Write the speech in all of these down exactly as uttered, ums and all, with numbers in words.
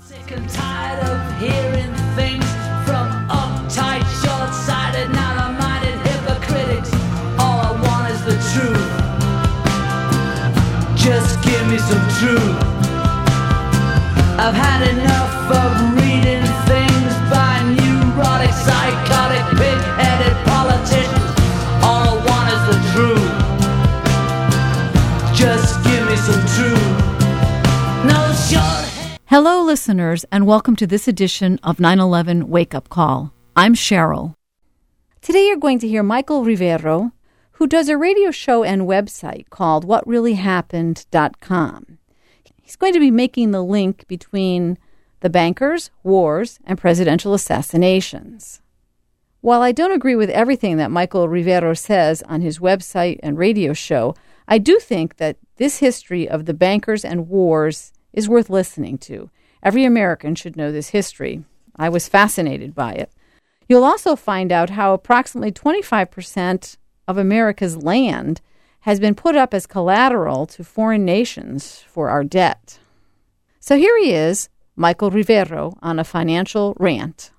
Sick and tired of hearing things from uptight, short-sighted, narrow-minded hypocrites. All I want is the truth. Just give me some truth. I've had enough of reading things by neurotic, psychotic, pig-headed politicians. All I want is the truth. Just give me some truth. No short. Hello, listeners, and welcome to this edition of nine eleven Wake Up Call. I'm Cheryl. Today you're going to hear Michael Rivero, who does a radio show and website called what really happened dot com. He's going to be making the link between the bankers, wars, and presidential assassinations. While I don't agree with everything that Michael Rivero says on his website and radio show, I do think that this history of the bankers and wars is worth listening to. Every American should know this history. I was fascinated by it. You'll also find out how approximately twenty-five percent of America's land has been put up as collateral to foreign nations for our debt. So here he is, Michael Rivero, on a financial rant.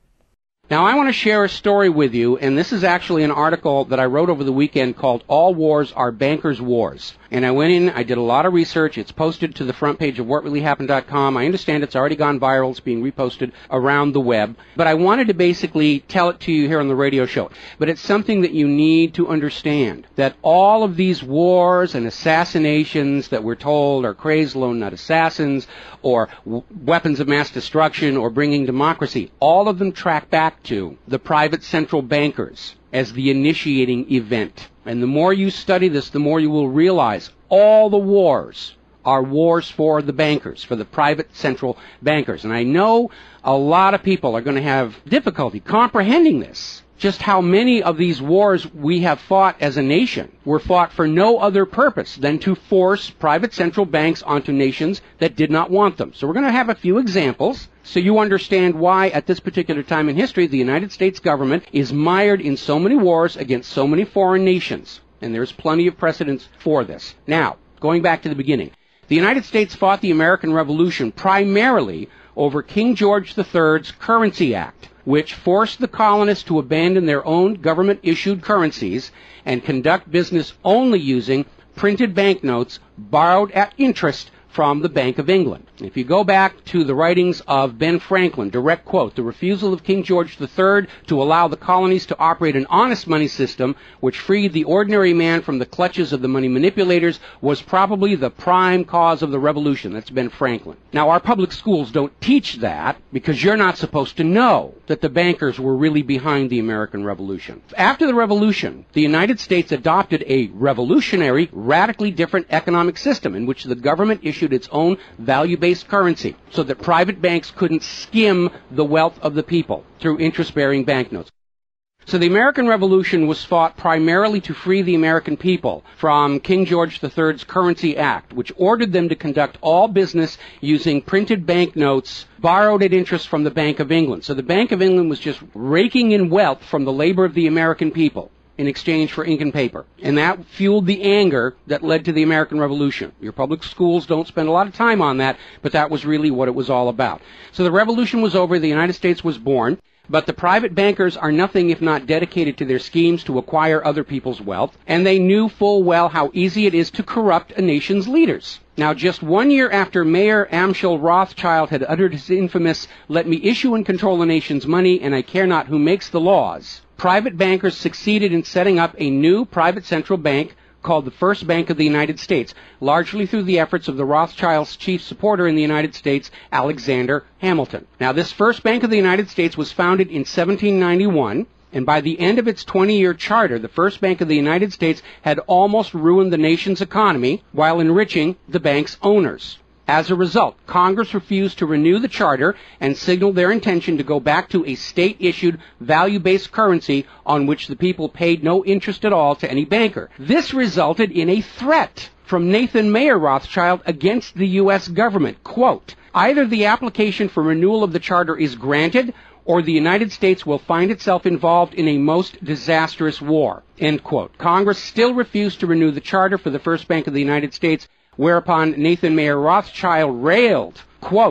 Now, I want to share a story with you, and this is actually an article that I wrote over the weekend called All Wars Are Bankers' Wars. And I went in, I did a lot of research. It's posted to the front page of what really happened dot com. I understand it's already gone viral. It's being reposted around the web. But I wanted to basically tell it to you here on the radio show. But it's something that you need to understand, that all of these wars and assassinations that we're told are crazed lone nut assassins or w- weapons of mass destruction or bringing democracy, all of them track back to the private central bankers as the initiating event. And the more you study this, the more you will realize all the wars are wars for the bankers, for the private central bankers. And I know a lot of people are going to have difficulty comprehending this. Just how many of these wars we have fought as a nation were fought for no other purpose than to force private central banks onto nations that did not want them. So we're going to have a few examples so you understand why at this particular time in history the United States government is mired in so many wars against so many foreign nations. And there's plenty of precedents for this. Now, going back to the beginning, the United States fought the American Revolution primarily over King George the Third's Currency Act, which forced the colonists to abandon their own government-issued currencies and conduct business only using printed banknotes borrowed at interest from the Bank of England. If you go back to the writings of Ben Franklin, direct quote, the refusal of King George the Third to allow the colonies to operate an honest money system which freed the ordinary man from the clutches of the money manipulators was probably the prime cause of the revolution. That's Ben Franklin. Now, our public schools don't teach that because you're not supposed to know that the bankers were really behind the American Revolution. After the Revolution, the United States adopted a revolutionary, radically different economic system in which the government issued its own value-based currency so that private banks couldn't skim the wealth of the people through interest-bearing banknotes. So the American Revolution was fought primarily to free the American people from King George the Third's Currency Act, which ordered them to conduct all business using printed banknotes borrowed at interest from the Bank of England. So the Bank of England was just raking in wealth from the labor of the American people in exchange for ink and paper. And that fueled the anger that led to the American Revolution. Your public schools don't spend a lot of time on that, but that was really what it was all about. So the revolution was over, the United States was born, but the private bankers are nothing if not dedicated to their schemes to acquire other people's wealth, and they knew full well how easy it is to corrupt a nation's leaders. Now, just one year after Mayor Amschel Rothschild had uttered his infamous, "Let me issue and control the nation's money, and I care not who makes the laws," private bankers succeeded in setting up a new private central bank called the First Bank of the United States, largely through the efforts of the Rothschilds' chief supporter in the United States, Alexander Hamilton. Now, this First Bank of the United States was founded in seventeen ninety-one, and by the end of its twenty-year charter, the First Bank of the United States had almost ruined the nation's economy while enriching the bank's owners. As a result, Congress refused to renew the charter and signaled their intention to go back to a state-issued, value-based currency on which the people paid no interest at all to any banker. This resulted in a threat from Nathan Mayer Rothschild against the U S government. Quote, "Either the application for renewal of the charter is granted, or the United States will find itself involved in a most disastrous war." End quote. Congress still refused to renew the charter for the First Bank of the United States, whereupon Nathan Mayer Rothschild railed, quote,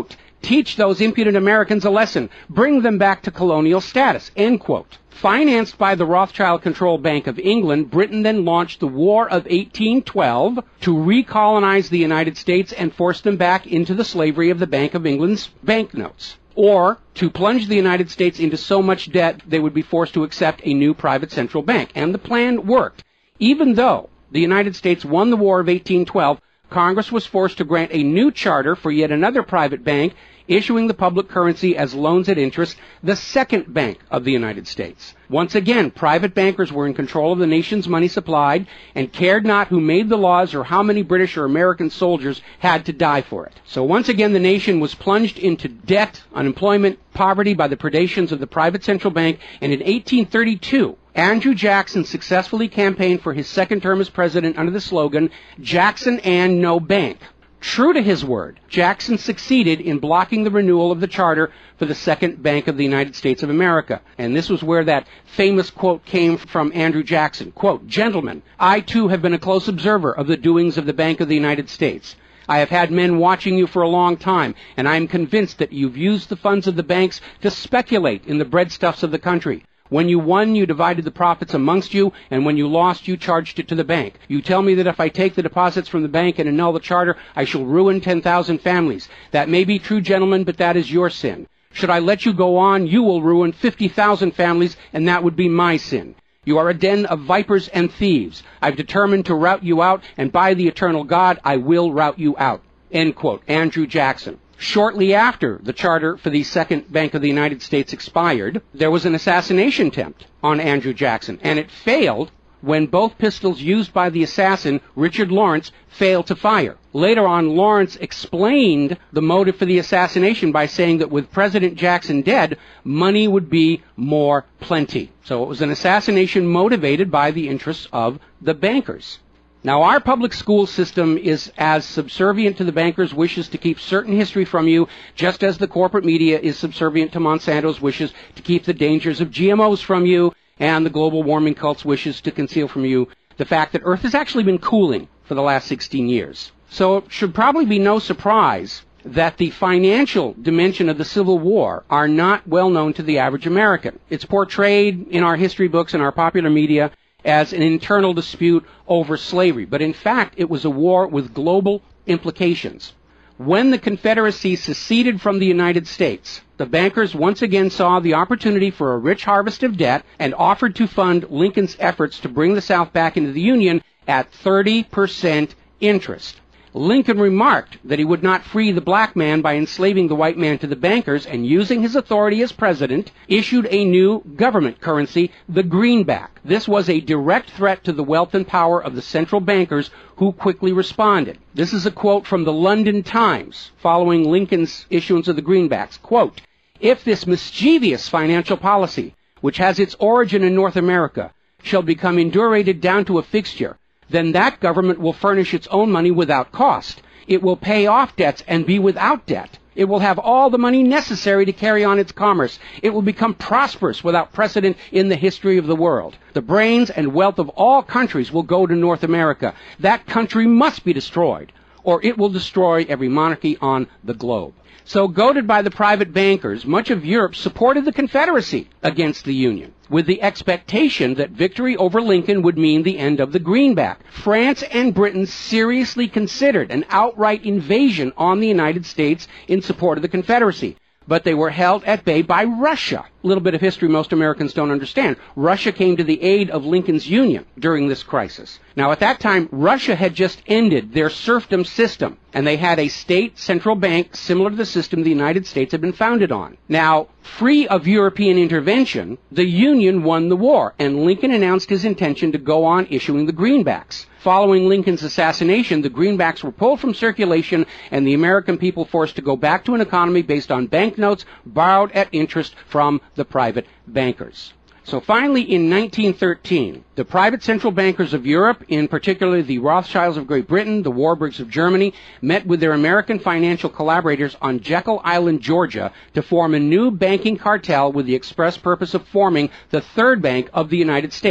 Teach those impudent Americans a lesson. Bring them back to colonial status, end quote. Financed by the Rothschild-controlled Bank of England, Britain then launched the War of eighteen twelve to recolonize the United States and force them back into the slavery of the Bank of England's banknotes, or to plunge the United States into so much debt they would be forced to accept a new private central bank. And the plan worked. Even though the United States won the War of eighteen twelve, Congress was forced to grant a new charter for yet another private bank, issuing the public currency as loans at interest, the second bank of the United States. Once again, private bankers were in control of the nation's money supplied and cared not who made the laws or how many British or American soldiers had to die for it. So once again, the nation was plunged into debt, unemployment, poverty by the predations of the private central bank, and in eighteen thirty-two, Andrew Jackson successfully campaigned for his second term as president under the slogan, "Jackson and no bank." True to his word, Jackson succeeded in blocking the renewal of the charter for the Second Bank of the United States of America. And this was where that famous quote came from Andrew Jackson. Quote, "Gentlemen, I too have been a close observer of the doings of the Bank of the United States. I have had men watching you for a long time, and I am convinced that you've used the funds of the banks to speculate in the breadstuffs of the country. When you won, you divided the profits amongst you, and when you lost, you charged it to the bank. You tell me that if I take the deposits from the bank and annul the charter, I shall ruin ten thousand families. That may be true, gentlemen, but that is your sin. Should I let you go on, you will ruin fifty thousand families, and that would be my sin. You are a den of vipers and thieves. I've determined to rout you out, and by the eternal God, I will rout you out." End quote. Andrew Jackson. Shortly after the charter for the Second Bank of the United States expired, there was an assassination attempt on Andrew Jackson, and it failed when both pistols used by the assassin, Richard Lawrence, failed to fire. Later on, Lawrence explained the motive for the assassination by saying that with President Jackson dead, money would be more plenty. So it was an assassination motivated by the interests of the bankers. Now, our public school system is as subservient to the bankers' wishes to keep certain history from you, just as the corporate media is subservient to Monsanto's wishes to keep the dangers of G M Os from you, and the global warming cult's wishes to conceal from you the fact that Earth has actually been cooling for the last sixteen years. So it should probably be no surprise that the financial dimension of the Civil War are not well known to the average American. It's portrayed in our history books and our popular media as an internal dispute over slavery, but in fact it was a war with global implications. When the Confederacy seceded from the United States, the bankers once again saw the opportunity for a rich harvest of debt and offered to fund Lincoln's efforts to bring the South back into the Union at thirty percent interest. Lincoln remarked that he would not free the black man by enslaving the white man to the bankers, and using his authority as president, issued a new government currency, the greenback. This was a direct threat to the wealth and power of the central bankers, who quickly responded. This is a quote from the London Times following Lincoln's issuance of the greenbacks. Quote, "If this mischievous financial policy, which has its origin in North America, shall become indurated down to a fixture, then that government will furnish its own money without cost. It will pay off debts and be without debt. It will have all the money necessary to carry on its commerce. It will become prosperous without precedent in the history of the world. The brains and wealth of all countries will go to North America. That country must be destroyed, or it will destroy every monarchy on the globe." So, goaded by the private bankers, much of Europe supported the Confederacy against the Union, with the expectation that victory over Lincoln would mean the end of the greenback. France and Britain seriously considered an outright invasion on the United States in support of the Confederacy, but they were held at bay by Russia. A little bit of history most Americans don't understand. Russia came to the aid of Lincoln's Union during this crisis. Now, at that time, Russia had just ended their serfdom system, and they had a state central bank similar to the system the United States had been founded on. Now, free of European intervention, the Union won the war, and Lincoln announced his intention to go on issuing the greenbacks. Following Lincoln's assassination, the greenbacks were pulled from circulation, and the American people forced to go back to an economy based on banknotes borrowed at interest from the private bankers. So finally, in nineteen thirteen, the private central bankers of Europe, in particular the Rothschilds of Great Britain, the Warburgs of Germany, met with their American financial collaborators on Jekyll Island, Georgia, to form a new banking cartel with the express purpose of forming the third bank of the United States.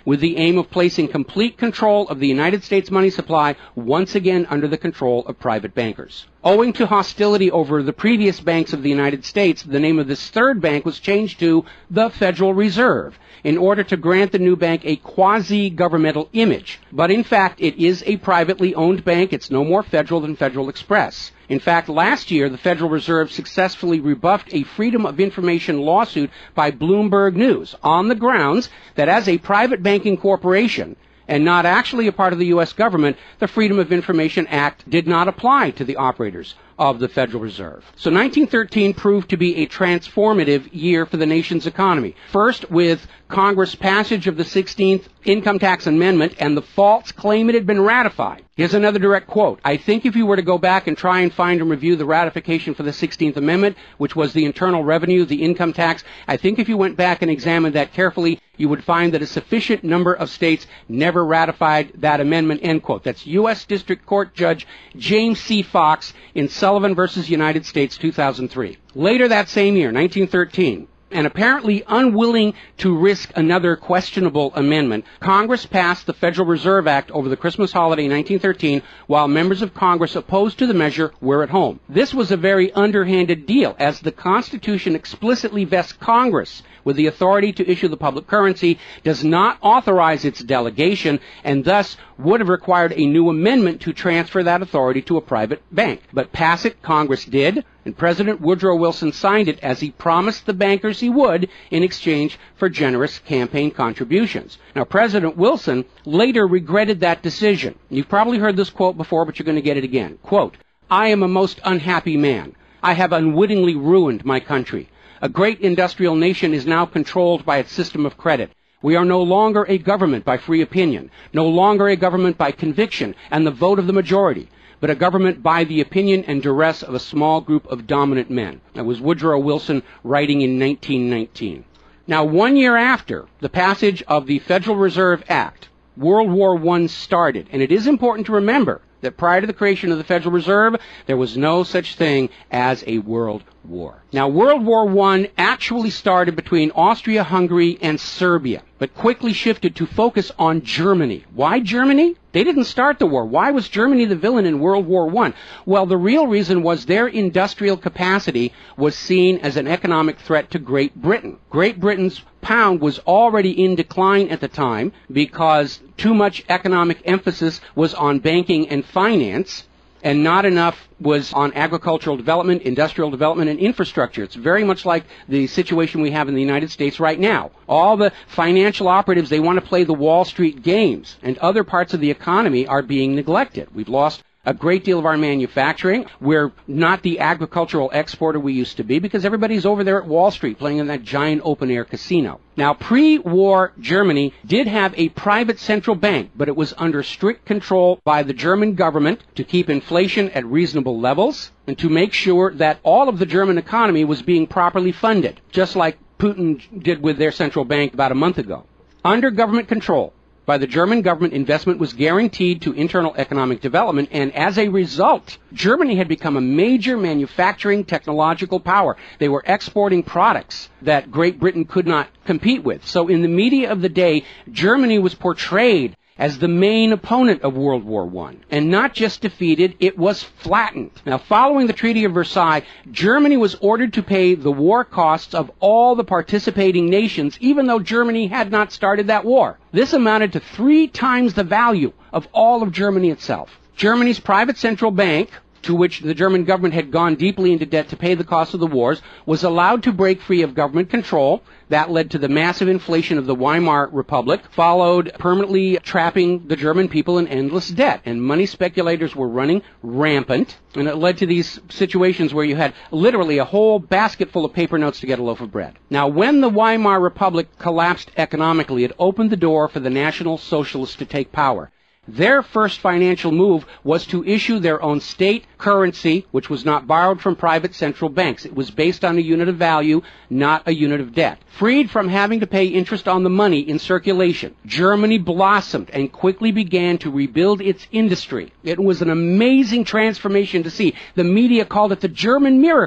with the aim of placing complete control of the United States money supply once again under the control of private bankers. Owing to hostility over the previous banks of the United States, the name of this third bank was changed to the Federal Reserve in order to grant the new bank a quasi-governmental image. But in fact, it is a privately owned bank. It's no more federal than Federal Express. In fact, last year, the Federal Reserve successfully rebuffed a Freedom of Information lawsuit by Bloomberg News on the grounds that as a private banking corporation, and not actually a part of the U S government, the Freedom of Information Act did not apply to the operators of the Federal Reserve. So nineteen thirteen proved to be a transformative year for the nation's economy. First, with Congress' passage of the sixteenth Income Tax Amendment and the false claim it had been ratified. Here's another direct quote. I think if you were to go back and try and find and review the ratification for the sixteenth Amendment, which was the internal revenue, the income tax, I think if you went back and examined that carefully, you would find that a sufficient number of states never ratified that amendment, end quote. That's U S District Court Judge James C. Fox in Sullivan versus United States, two thousand three. Later that same year, nineteen thirteen, and apparently unwilling to risk another questionable amendment, Congress passed the Federal Reserve Act over the Christmas holiday in nineteen thirteen, while members of Congress opposed to the measure were at home. This was a very underhanded deal, as the Constitution explicitly vests Congress with the authority to issue the public currency, does not authorize its delegation, and thus would have required a new amendment to transfer that authority to a private bank. But pass it, Congress did, and President Woodrow Wilson signed it as he promised the bankers he would in exchange for generous campaign contributions. Now, President Wilson later regretted that decision. You've probably heard this quote before, but you're going to get it again. Quote, "I am a most unhappy man. I have unwittingly ruined my country. A great industrial nation is now controlled by its system of credit. We are no longer a government by free opinion, no longer a government by conviction and the vote of the majority, but a government by the opinion and duress of a small group of dominant men." That was Woodrow Wilson writing in nineteen nineteen. Now, one year after the passage of the Federal Reserve Act, World War One started, and it is important to remember that prior to the creation of the Federal Reserve, there was no such thing as a world war. Now, World War One actually started between Austria, Hungary, and Serbia, but quickly shifted to focus on Germany. Why Germany? They didn't start the war. Why was Germany the villain in World War One? Well, the real reason was their industrial capacity was seen as an economic threat to Great Britain. Great Britain's pound was already in decline at the time because too much economic emphasis was on banking and finance, and not enough was on agricultural development, industrial development, and infrastructure. It's very much like the situation we have in the United States right now. All the financial operatives, they want to play the Wall Street games, and other parts of the economy are being neglected. We've lost a great deal of our manufacturing. We're not the agricultural exporter we used to be because everybody's over there at Wall Street playing in that giant open-air casino. Now, pre-war Germany did have a private central bank, but it was under strict control by the German government to keep inflation at reasonable levels and to make sure that all of the German economy was being properly funded, just like Putin did with their central bank about a month ago. Under government control by the German government, investment was guaranteed to internal economic development, and as a result, Germany had become a major manufacturing technological power. They were exporting products that Great Britain could not compete with. So in the media of the day, Germany was portrayed as the main opponent of World War One. And not just defeated, it was flattened. Now, following the Treaty of Versailles, Germany was ordered to pay the war costs of all the participating nations, even though Germany had not started that war. This amounted to three times the value of all of Germany itself. Germany's private central bank, to which the German government had gone deeply into debt to pay the cost of the wars, was allowed to break free of government control. That led to the massive inflation of the Weimar Republic, followed permanently trapping the German people in endless debt, and money speculators were running rampant, and it led to these situations where you had literally a whole basket full of paper notes to get a loaf of bread. Now, when the Weimar Republic collapsed economically, it opened the door for the National Socialists to take power. Their first financial move was to issue their own state currency, which was not borrowed from private central banks. It was based on a unit of value, not a unit of debt. Freed from having to pay interest on the money in circulation, Germany blossomed and quickly began to rebuild its industry. It was an amazing transformation to see. The media called it the German miracle.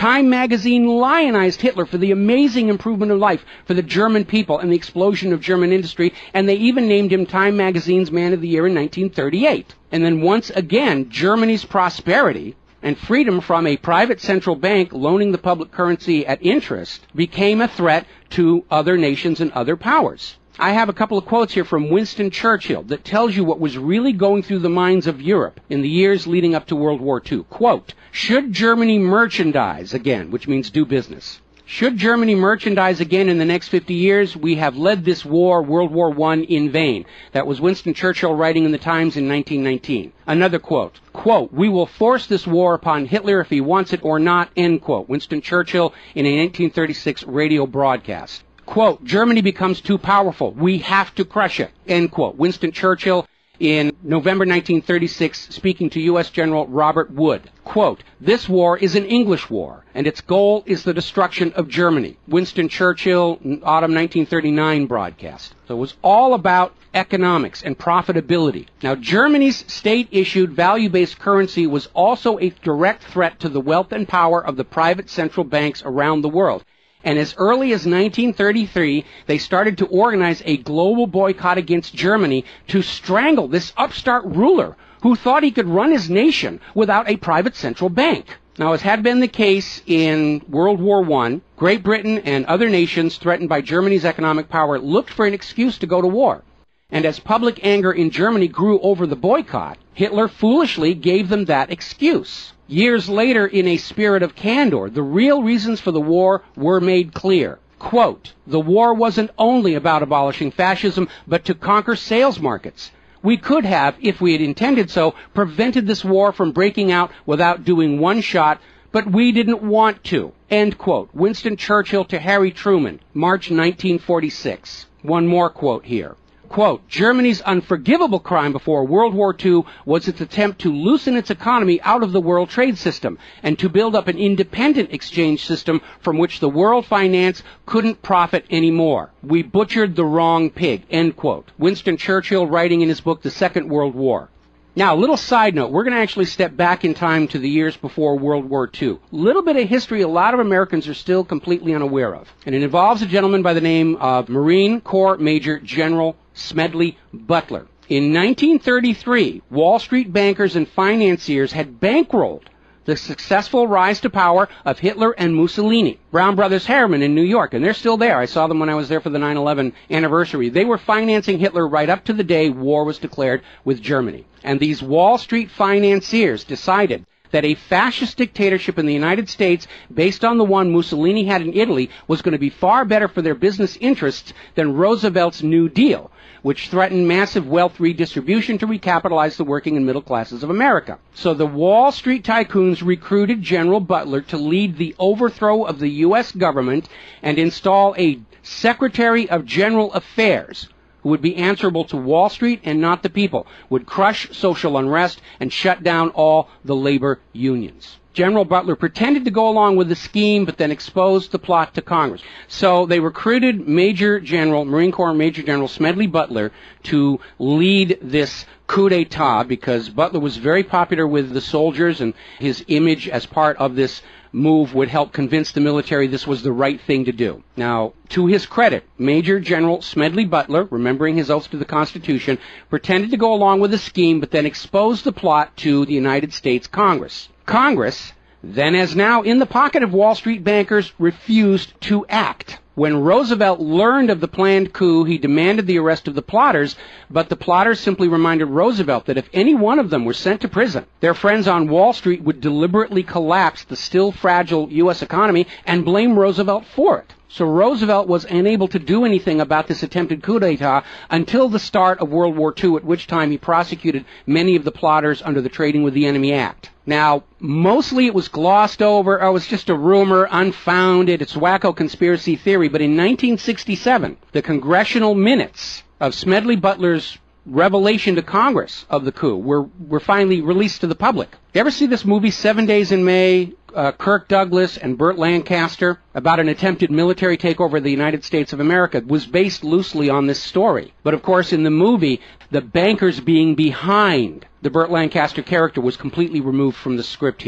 Time magazine lionized Hitler for the amazing improvement of life for the German people and the explosion of German industry, and they even named him Time magazine's Man of the Year in nineteen thirty-eight. And then once again, Germany's prosperity and freedom from a private central bank loaning the public currency at interest became a threat to other nations and other powers. I have a couple of quotes here from Winston Churchill that tells you what was really going through the minds of Europe in the years leading up to World War Two. Quote, "Should Germany merchandise again," which means do business, "should Germany merchandise again in the next fifty years, we have led this war, World War One, in vain." That was Winston Churchill writing in the Times in nineteen nineteen. Another quote, quote, "We will force this war upon Hitler if he wants it or not," end quote. Winston Churchill in a nineteen thirty-six radio broadcast. Quote, "Germany becomes too powerful. We have to crush it," end quote. Winston Churchill in November nineteen thirty-six, speaking to U S General Robert Wood. Quote, "This war is an English war, and its goal is the destruction of Germany." Winston Churchill, autumn nineteen thirty-nine broadcast. So it was all about economics and profitability. Now, Germany's state-issued value-based currency was also a direct threat to the wealth and power of the private central banks around the world. And as early as nineteen thirty-three, they started to organize a global boycott against Germany to strangle this upstart ruler who thought he could run his nation without a private central bank. Now, as had been the case in World War One, Great Britain and other nations threatened by Germany's economic power looked for an excuse to go to war. And as public anger in Germany grew over the boycott, Hitler foolishly gave them that excuse. Years later, in a spirit of candor, the real reasons for the war were made clear. Quote, "The war wasn't only about abolishing fascism, but to conquer sales markets. We could have, if we had intended so, prevented this war from breaking out without doing one shot, but we didn't want to." End quote. Winston Churchill to Harry Truman, March nineteen forty-six. One more quote here. Quote, "Germany's unforgivable crime before World War Two was its attempt to loosen its economy out of the world trade system and to build up an independent exchange system from which the world finance couldn't profit anymore. We butchered the wrong pig," end quote. Winston Churchill writing in his book, The Second World War. Now, a little side note, we're going to actually step back in time to the years before World War Two. A little bit of history a lot of Americans are still completely unaware of. And it involves a gentleman by the name of Marine Corps Major General Smedley Butler. In nineteen thirty-three, Wall Street bankers and financiers had bankrolled the successful rise to power of Hitler and Mussolini. Brown Brothers Harriman in New York, and they're still there. I saw them when I was there for the nine eleven anniversary. They were financing Hitler right up to the day war was declared with Germany. And these Wall Street financiers decided that a fascist dictatorship in the United States, based on the one Mussolini had in Italy, was going to be far better for their business interests than Roosevelt's New Deal, which threatened massive wealth redistribution to recapitalize the working and middle classes of America. So the Wall Street tycoons recruited General Butler to lead the overthrow of the U S government and install a Secretary of General Affairs who would be answerable to Wall Street and not the people, would crush social unrest and shut down all the labor unions. General Butler pretended to go along with the scheme, but then exposed the plot to Congress. So they recruited Major General, Marine Corps Major General Smedley Butler to lead this coup d'etat because Butler was very popular with the soldiers and his image as part of this move would help convince the military this was the right thing to do. Now, to his credit, Major General Smedley Butler, remembering his oath to the Constitution, pretended to go along with the scheme, but then exposed the plot to the United States Congress. Congress, then as now in the pocket of Wall Street bankers, refused to act. When Roosevelt learned of the planned coup, he demanded the arrest of the plotters, but the plotters simply reminded Roosevelt that if any one of them were sent to prison, their friends on Wall Street would deliberately collapse the still fragile U S economy and blame Roosevelt for it. So Roosevelt was unable to do anything about this attempted coup d'etat until the start of World War Two, at which time he prosecuted many of the plotters under the Trading with the Enemy Act. Now, mostly it was glossed over, or it was just a rumor, unfounded, it's wacko conspiracy theory, but in nineteen sixty-seven, the congressional minutes of Smedley Butler's revelation to Congress of the coup were, were finally released to the public. You ever see this movie, Seven Days in May, uh, Kirk Douglas and Burt Lancaster, about an attempted military takeover of the United States of America? It was based loosely on this story. But of course, in the movie, the bankers being behind the Burt Lancaster character was completely removed from the script here.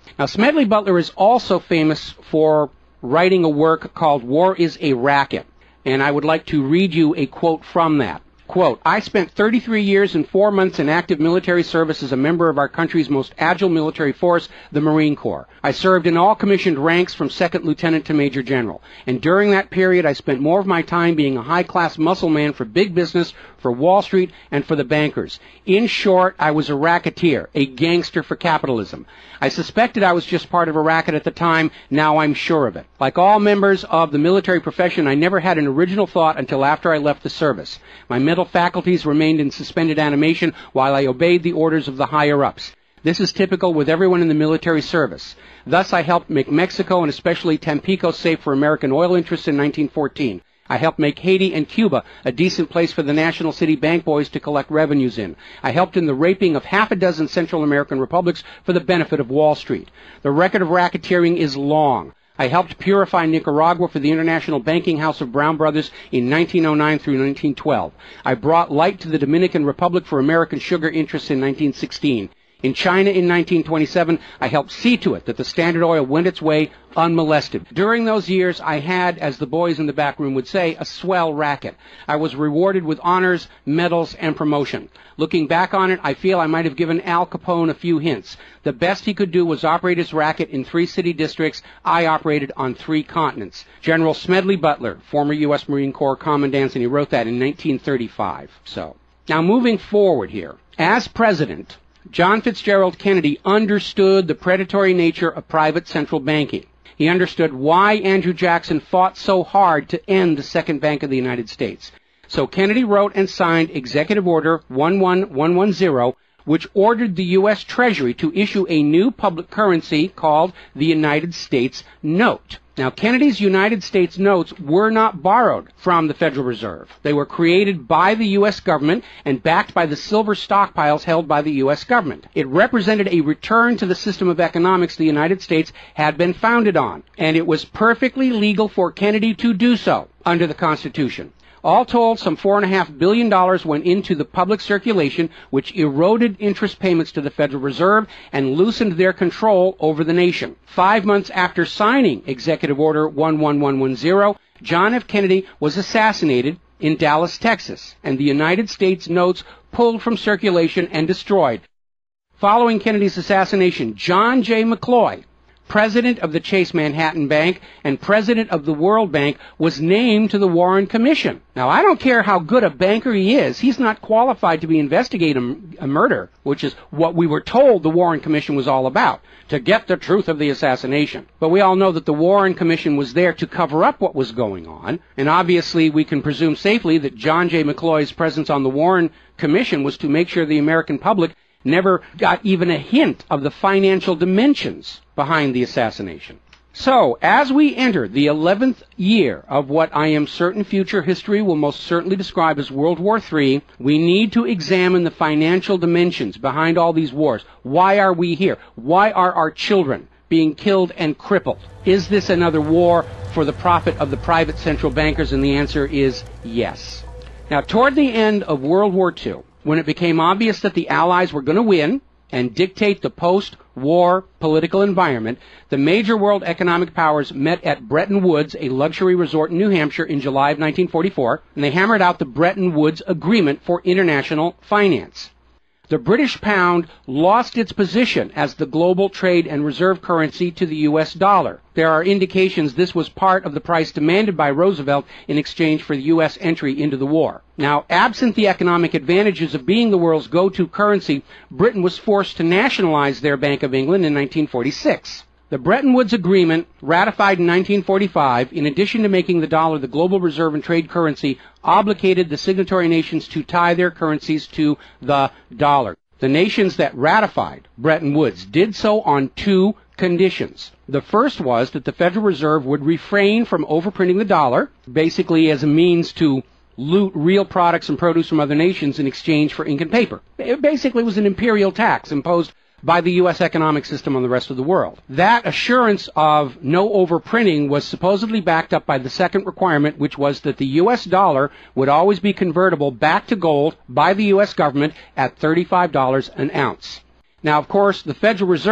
Now, Smedley Butler is also famous for writing a work called War is a Racket, and I would like to read you a quote from that. Quote, I spent thirty-three years and four months in active military service as a member of our country's most agile military force, the Marine Corps. I served in all commissioned ranks from second lieutenant to major general. And during that period, I spent more of my time being a high-class muscle man for big business, for Wall Street, and for the bankers. In short, I was a racketeer, a gangster for capitalism. I suspected I was just part of a racket at the time. Now I'm sure of it. Like all members of the military profession, I never had an original thought until after I left the service. My mental faculties remained in suspended animation while I obeyed the orders of the higher-ups. This is typical with everyone in the military service. Thus, I helped make Mexico and especially Tampico safe for American oil interests in nineteen fourteen. I helped make Haiti and Cuba a decent place for the National City Bank boys to collect revenues in. I helped in the raping of half a dozen Central American republics for the benefit of Wall Street. The record of racketeering is long. I helped purify Nicaragua for the International Banking House of Brown Brothers in nineteen oh nine through nineteen twelve. I brought light to the Dominican Republic for American sugar interests in nineteen sixteen. In China in nineteen twenty-seven, I helped see to it that the Standard Oil went its way unmolested. During those years, I had, as the boys in the back room would say, a swell racket. I was rewarded with honors, medals, and promotion. Looking back on it, I feel I might have given Al Capone a few hints. The best he could do was operate his racket in three city districts. I operated on three continents. General Smedley Butler, former U S Marine Corps Commandant, and he wrote that in nineteen thirty-five. So, now moving forward here. As president, John Fitzgerald Kennedy understood the predatory nature of private central banking. He understood why Andrew Jackson fought so hard to end the Second Bank of the United States. So Kennedy wrote and signed Executive Order one one one one zero, which ordered the U S Treasury to issue a new public currency called the United States Note. Now, Kennedy's United States notes were not borrowed from the Federal Reserve. They were created by the U S government and backed by the silver stockpiles held by the U S government. It represented a return to the system of economics the United States had been founded on, and it was perfectly legal for Kennedy to do so under the Constitution. All told, some four point five billion dollars went into the public circulation, which eroded interest payments to the Federal Reserve and loosened their control over the nation. Five months after signing Executive Order one one one one zero, John F. Kennedy was assassinated in Dallas, Texas, and the United States notes pulled from circulation and destroyed. Following Kennedy's assassination, John J. McCloy, president of the Chase Manhattan Bank and president of the World Bank, was named to the Warren Commission. Now, I don't care how good a banker he is, he's not qualified to be investigating a murder, which is what we were told the Warren Commission was all about, to get the truth of the assassination. But we all know that the Warren Commission was there to cover up what was going on, and obviously we can presume safely that John J. McCloy's presence on the Warren Commission was to make sure the American public never got even a hint of the financial dimensions behind the assassination. So, as we enter the eleventh year of what I am certain future history will most certainly describe as World War Three, we need to examine the financial dimensions behind all these wars. Why are we here? Why are our children being killed and crippled? Is this another war for the profit of the private central bankers? And the answer is yes. Now, toward the end of World War Two, when it became obvious that the Allies were going to win and dictate the post-war political environment, the major world economic powers met at Bretton Woods, a luxury resort in New Hampshire, in July of nineteen forty-four, and they hammered out the Bretton Woods Agreement for International Finance. The British pound lost its position as the global trade and reserve currency to the U S dollar. There are indications this was part of the price demanded by Roosevelt in exchange for the U S entry into the war. Now, absent the economic advantages of being the world's go-to currency, Britain was forced to nationalize their Bank of England in nineteen forty-six. The Bretton Woods Agreement, ratified in nineteen forty-five, in addition to making the dollar the global reserve and trade currency, obligated the signatory nations to tie their currencies to the dollar. The nations that ratified Bretton Woods did so on two conditions. The first was that the Federal Reserve would refrain from overprinting the dollar, basically as a means to loot real products and produce from other nations in exchange for ink and paper. It basically was an imperial tax imposed by the U S economic system on the rest of the world. That assurance of no overprinting was supposedly backed up by the second requirement, which was that the U S dollar would always be convertible back to gold by the U S government at thirty-five dollars an ounce. Now, of course, the Federal Reserve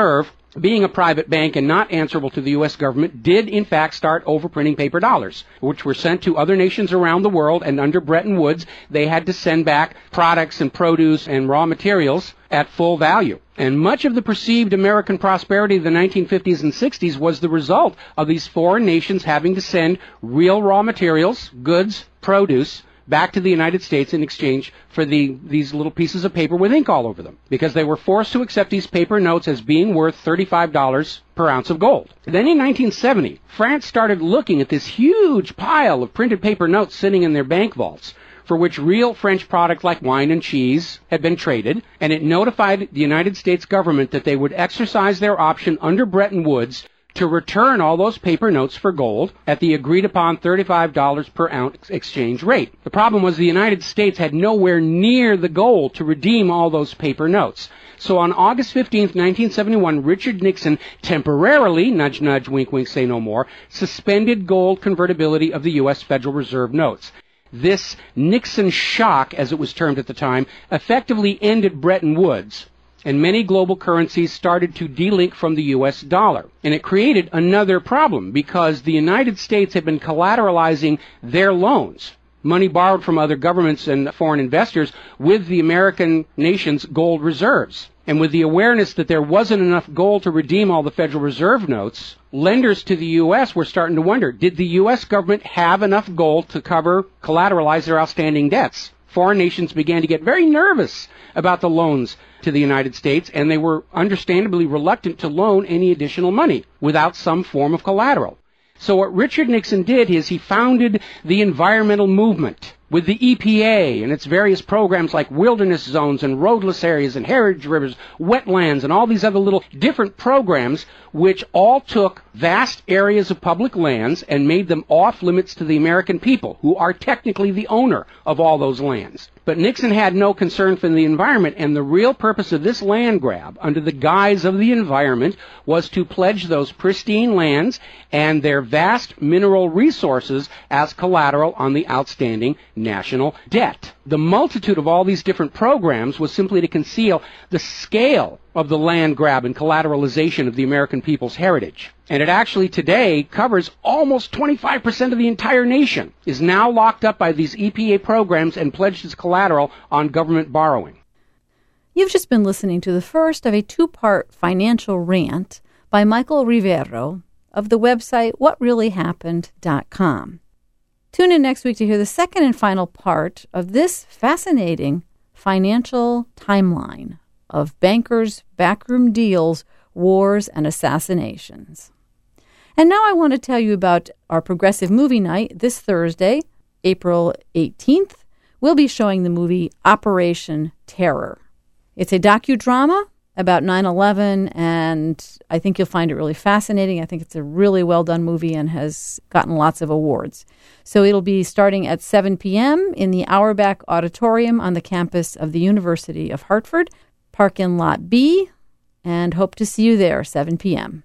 being a private bank and not answerable to the U S government, did in fact start overprinting paper dollars, which were sent to other nations around the world, and under Bretton Woods, they had to send back products and produce and raw materials at full value. And much of the perceived American prosperity of the nineteen fifties and sixties was the result of these foreign nations having to send real raw materials, goods, produce, back to the United States in exchange for the these little pieces of paper with ink all over them, because they were forced to accept these paper notes as being worth thirty-five dollars per ounce of gold. Then in nineteen seventy, France started looking at this huge pile of printed paper notes sitting in their bank vaults, for which real French products like wine and cheese had been traded, and it notified the United States government that they would exercise their option under Bretton Woods to return all those paper notes for gold at the agreed-upon thirty-five dollars per ounce exchange rate. The problem was the United States had nowhere near the gold to redeem all those paper notes. So on August fifteenth, nineteen seventy-one, Richard Nixon temporarily, nudge, nudge, wink, wink, say no more, suspended gold convertibility of the U S Federal Reserve notes. This Nixon shock, as it was termed at the time, effectively ended Bretton Woods, and many global currencies started to delink from the U S dollar. And it created another problem, because the United States had been collateralizing their loans, money borrowed from other governments and foreign investors, with the American nation's gold reserves. And with the awareness that there wasn't enough gold to redeem all the Federal Reserve notes, lenders to the U S were starting to wonder, did the U S government have enough gold to cover, collateralize their outstanding debts? Foreign nations began to get very nervous about the loans to the United States, and they were understandably reluctant to loan any additional money without some form of collateral. So what Richard Nixon did is he founded the environmental movement with the E P A and its various programs like wilderness zones and roadless areas and heritage rivers, wetlands, and all these other little different programs, which all took vast areas of public lands and made them off limits to the American people, who are technically the owner of all those lands. But Nixon had no concern for the environment, and the real purpose of this land grab, under the guise of the environment, was to pledge those pristine lands and their vast mineral resources as collateral on the outstanding national debt. The multitude of all these different programs was simply to conceal the scale of the land grab and collateralization of the American people's heritage. And it actually today covers almost twenty-five percent of the entire nation, is now locked up by these E P A programs and pledged as collateral on government borrowing. You've just been listening to the first of a two-part financial rant by Michael Rivero of the website what really happened dot com. Tune in next week to hear the second and final part of this fascinating financial timeline of bankers, backroom deals, wars, and assassinations. And now I want to tell you about our Progressive Movie Night this Thursday, April eighteenth. We'll be showing the movie Operation Terror. It's a docudrama about nine eleven, and I think you'll find it really fascinating. I think it's a really well-done movie and has gotten lots of awards. So it'll be starting at seven p.m. in the Auerbach Auditorium on the campus of the University of Hartford. Park in Lot B, and hope to see you there, seven p.m.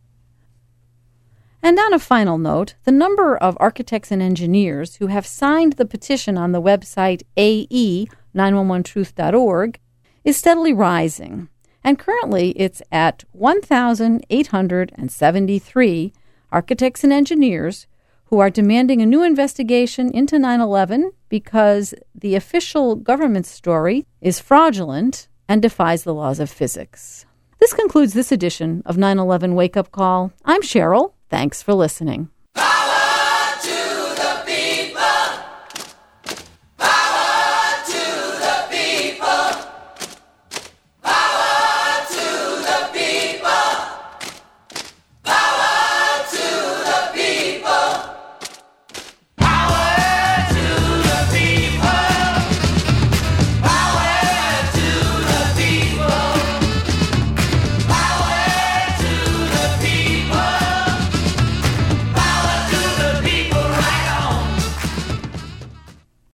And on a final note, the number of architects and engineers who have signed the petition on the website A E nine one one truth dot org is steadily rising, and currently it's at one thousand eight hundred seventy-three architects and engineers who are demanding a new investigation into nine eleven because the official government story is fraudulent and defies the laws of physics. This concludes this edition of nine eleven Wake Up Call. I'm Cheryl. Thanks for listening.